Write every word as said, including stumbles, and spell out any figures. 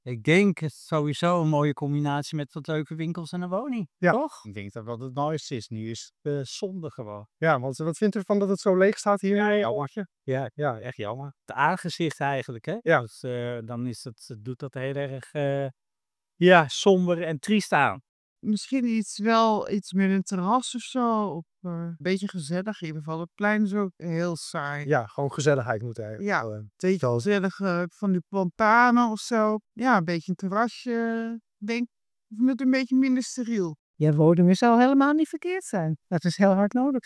Ik denk het sowieso een mooie combinatie met wat leuke winkels en een woning, Ja. toch? Ik denk dat dat het mooiste is. Nu is het eh, zonde gewoon. Ja, want wat vindt u ervan dat het zo leeg staat hier? Ja, in jammer. Oortje? Ja, ja, echt jammer. Het aangezicht eigenlijk, hè? Ja. Dus eh, dan is het, doet dat heel erg eh, ja, somber en triest aan. Misschien iets wel iets met een terras of zo. Of eh, een beetje gezellig in ieder geval. Het plein is ook heel saai. Ja, gewoon gezelligheid moet eigenlijk. Ja, wel, eh. een beetje gezellig eh, van die plantanen of zo. Ja, een beetje een terrasje. Denk, of met een beetje minder steriel. Je woning zou helemaal niet verkeerd zijn. Dat is heel hard nodig.